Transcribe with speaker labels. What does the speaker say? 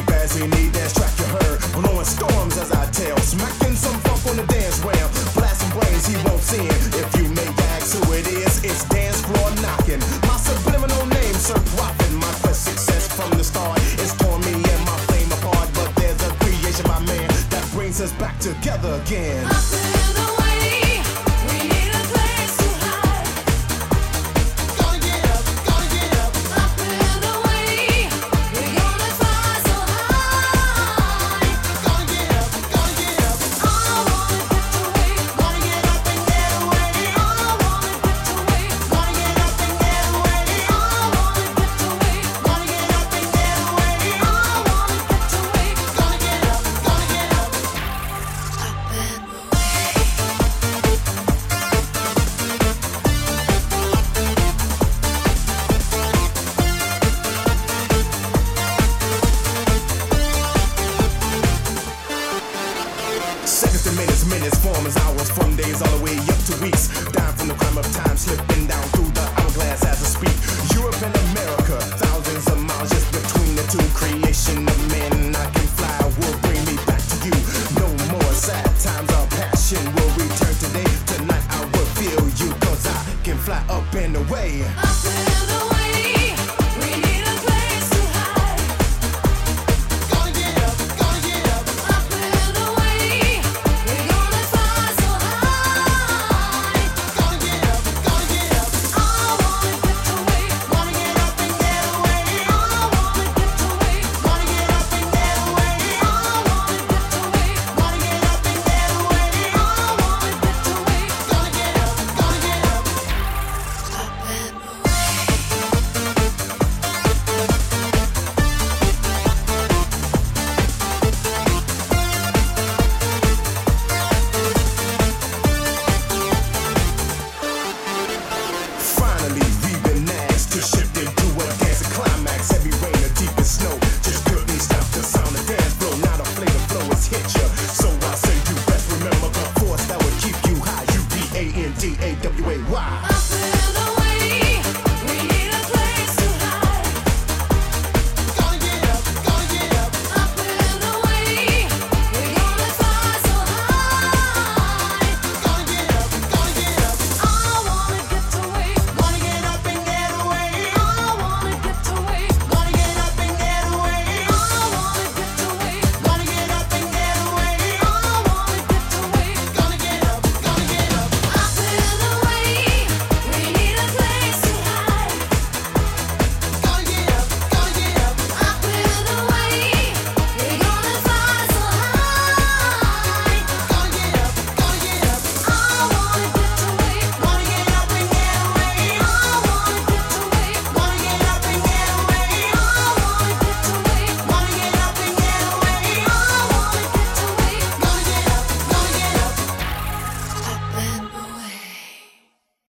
Speaker 1: deep as he need that track you heard. Blowing storms as I tell, smacking some funk on the dance ramp, blasting brains he won't see it. If you may ask who it is, it's dance floor knocking. My subliminal name, Sir Prophet. My quest success from the start. It's torn me and my flame apart, but there's a creation by man that brings us back together again. Minutes, form as hours, from days all the way up to weeks. Down from the crime of time, slipping down through the hourglass as I speak.